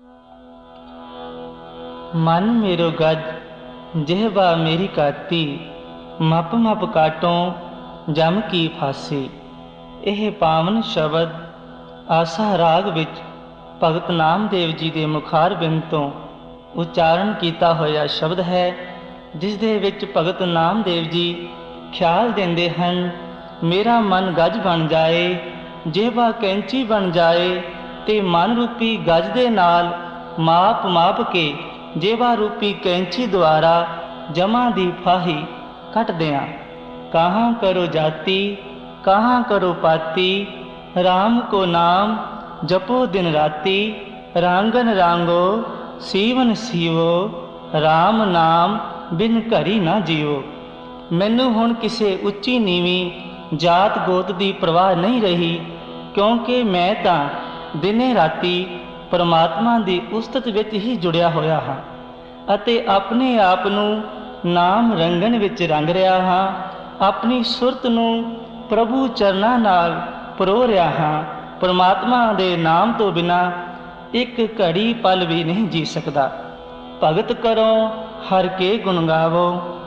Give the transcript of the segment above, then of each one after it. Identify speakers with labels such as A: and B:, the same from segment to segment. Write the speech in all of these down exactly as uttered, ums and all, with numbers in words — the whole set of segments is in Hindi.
A: मन मेरो गज जिहवा मेरी काती, मप मप काटों जम की फांसी। यह पावन शब्द आसा राग विच भगत नामदेव जी के मुखार बिंद तो उच्चारण किया होया शब्द है, जिस दे विच भगत नामदेव जी ख्याल देंदे हन, मेरा मन गज बन जाए, जिहवा कैंची बन जाए, ते मन रूपी गज दे नाल माप माप के जेवा रूपी कैंची द्वारा जमा दी फाही कट दिया। कहाँ करो जाति कहाँ करो पाती, राम को नाम जपो दिन राती। रांगन रांगो सीवन सीवो, राम नाम बिन घरी ना जीवो। मैनू हुण किसी उच्ची नीवीं जात गोत की परवाह नहीं रही, क्योंकि मैं तां दिने राती परमात्मा की उस्तत विच ही जुड़िया होया हाँ अते अपने आप नूं नाम रंगन विच रंग रहा हाँ। अपनी सुरत नूं प्रभु चरनां नाल परो रहा हाँ। परमात्मा दे नाम तो बिना एक घड़ी पल भी नहीं जी सकता। भगत करो हर के गुण गावो,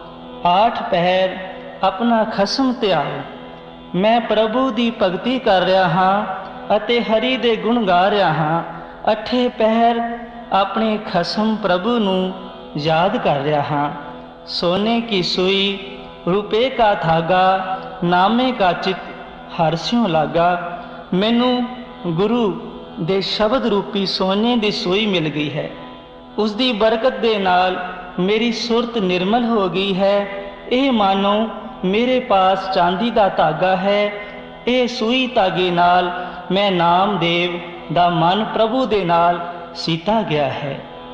A: आठ पहर अपना खसम त्यागो। मैं प्रभु की भगती कर रहा हाँ अते हरि दे गुण गा रहा हाँ। अठे पहर अपने खसम प्रभु नूं याद कर रहा हाँ। सोने की सुई रुपये का धागा, नामे का चित हरस्यों लागा। मैनू गुरु दे शब्द रूपी सोने की सुई मिल गई है, उसकी बरकत दे नाल मेरी सुरत निर्मल हो गई है। ये मानो मेरे पास चांदी का धागा है, ये सुई धागे नाल मैं नामदेव दा मन प्रभु दे नाल सीता गया है।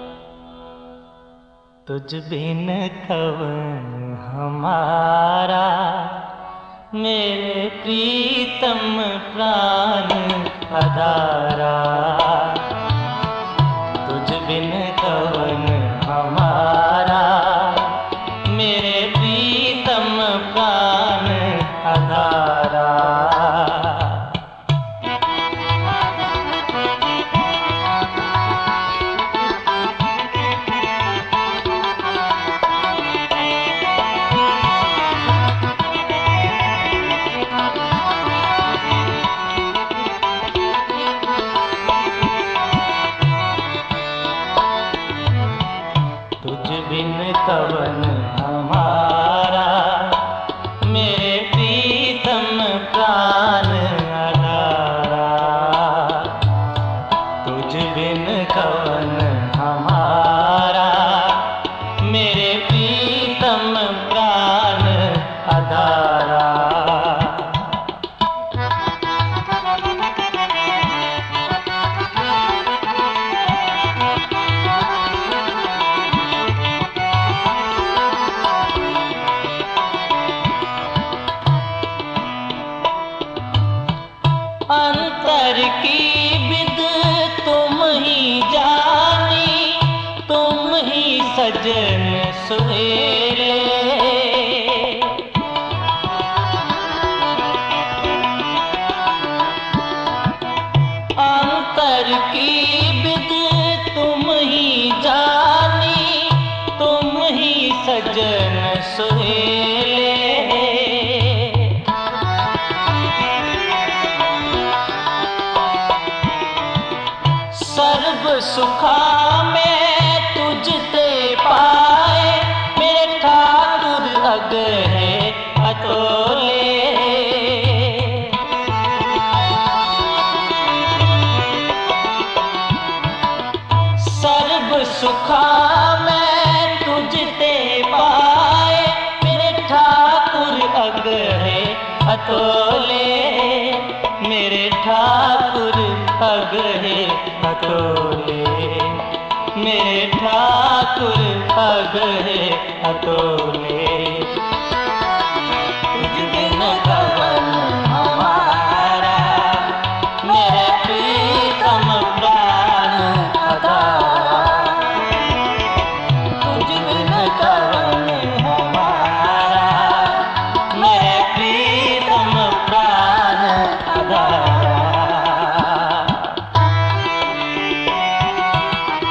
A: तुझ बिन कवन हमारा, मेरे प्रीतम प्राण आधारा। तुझ बिन कवन हमारा, मेरे प्रीतम प्राण आधारा। कवन हमारा, मेरे प्रीतम प्राण आधारा। तुझ बिन कवन हमारा, मेरे प्रीतम प्राण आधारा। अंतर की विद तुम ही जानी, तुम ही सजन सुहेरे। अंतर की विद तुम ही जानी, तुम ही सजन सुहेरे। सर्व सुखा मैं तुझते पाए, मेरे ठाकुर अगहे अतोले। सर्व सुखा मैं तुझते पाए, मेरे ठाकुर अगहे अतोले। मेरे ठाकुर अगहे अतोले, मेरे ठाकुर अगहे अतोले। तुझ बिन कवन हमारा, मेरे प्रीतम प्राण आधारा। तुझ बिन कवन हमारा, मेरे प्रीतम प्राण आधारा।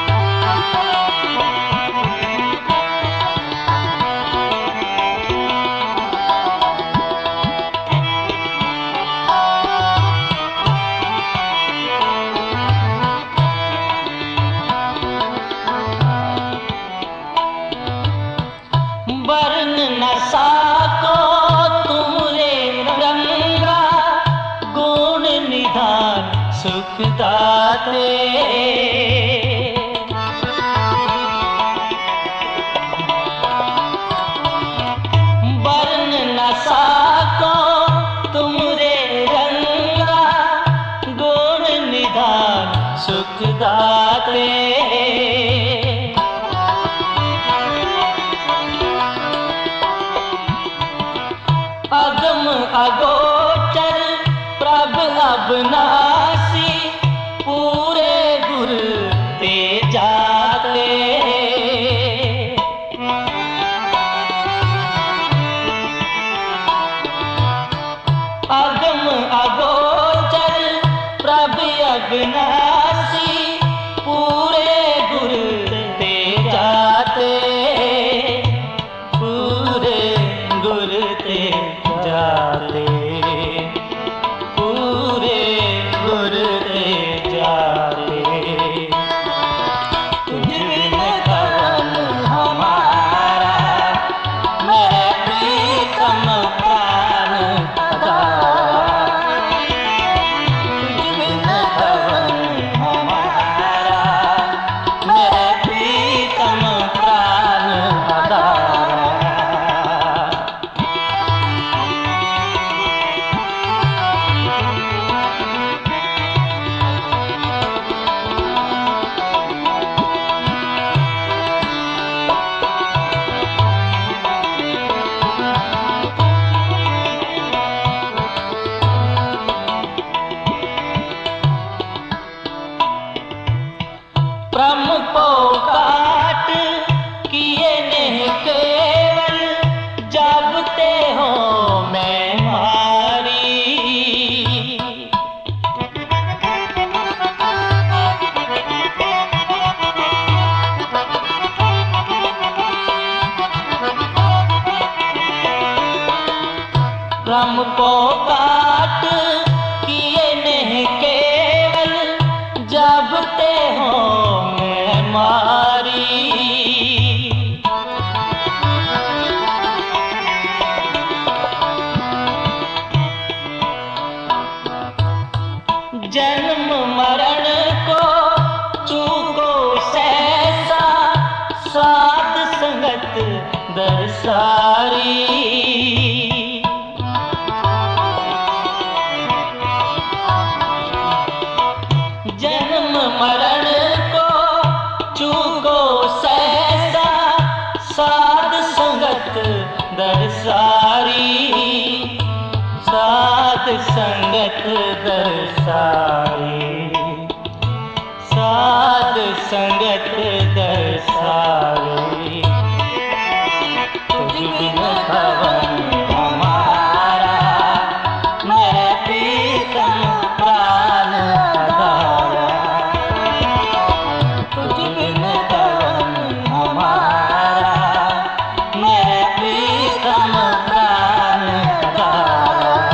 A: दाते। बरन न साको तुमरे रंगा, गुण निधान सुख दाते। अगम अगोचर प्रभ अविनाशी, पूरे गुर ते जाते। अगम अगोचर प्रभ अविनाशी, पूरे गुर ते जाते। पूरे गुर ते जाते, पूरे गुर ते जाते। तुझ बिन कवन हमारा, मेरे प्रीतम प्राण आधारा। तुझ बिन कवन हमारा, मेरे प्रीतम प्राण आधारा। प्रमुखो काट किए नहीं केवल, जबते हो मैं मारी। प्रमुखो काट किए नहीं केवल, जबते हो मैं मारी। जन्म मरण को चूको सहसा, साध संगत दरसारी। जन्म मरण को चूको सहसा, साध संगत दरसारी। साध संगत दरसारी, साध संगत दरसारी। तुझ बिन कवन हमारा, मेरे प्रीतम प्राण आधारा। तुझ बिन कवन हमारा, मेरे प्रीतम प्राण आधारा।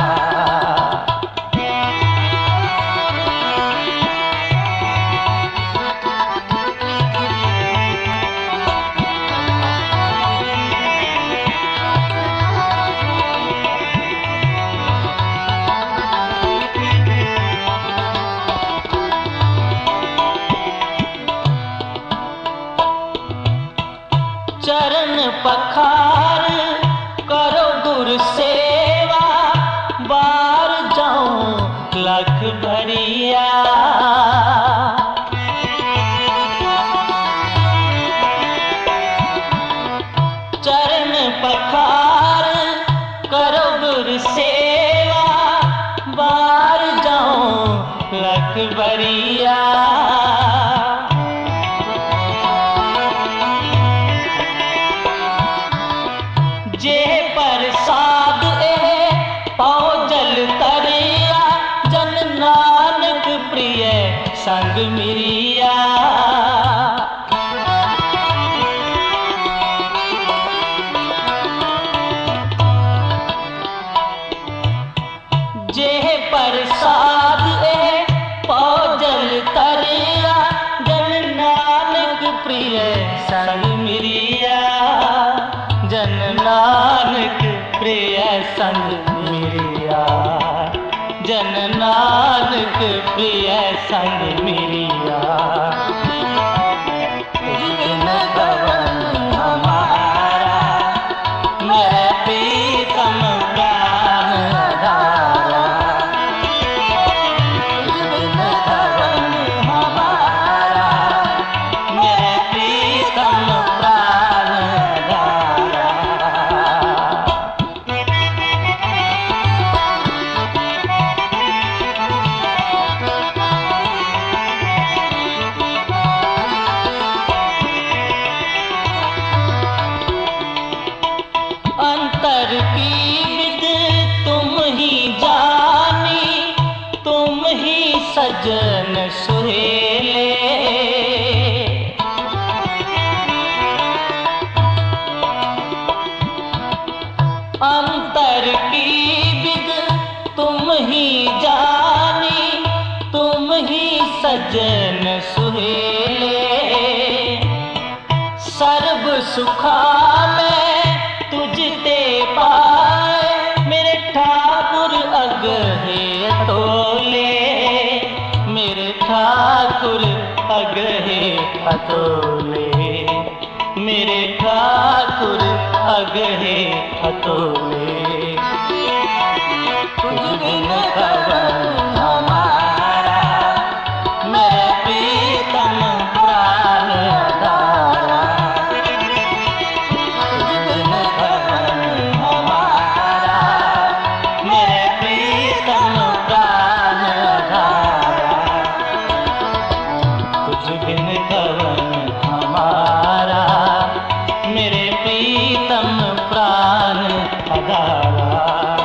A: चरण पखार करो गुर सेवा, बार जाऊं लख भरिया। चरण पखार करो गुर सेवा, बार जाऊं लख भरिया। जे प्रसाद ए पाओ जल तरिया, जन नानक प्रिय संग मिरिया। जे प्रसाद ए पाओ जल तरिया, जन नानक प्रिय संग मिरिया। जन नानक प्रिय संग मिरिया, जन नानक प्रिय संग मिलिया। तुझ बिन कवन हमारा, मेरे प्रीतम प्राण आधारा। तुझ बिन कवन हमारा, मेरे प्रीतम प्राण आधारा। अंतर की विद तुम ही जानी, तुम ही सजन सुहेले। अंतर की विद तुम ही जानी, तुम ही सजन सुहेले। सर्व सुखा में तुझते पाए, मेरे ठाकुर अगहे तोले। मेरे ठाकुर अगहे अतोले, मेरे ठाकुर अगहे अतोले। तुझ बिन कवन हमारा, मेरे प्रीतम प्राण आधारा। तुझ बिन कवन हमारा, मेरे प्रीतम प्राण आधारा। तुझ बिन कवन हमारा, मेरे प्रीतम प्राण आधारा।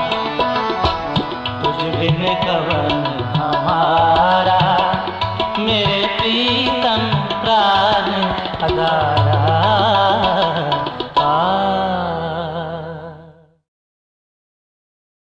A: तुझ बिन कवन हमारा, मेरे प्रीतम प्राण आधारा।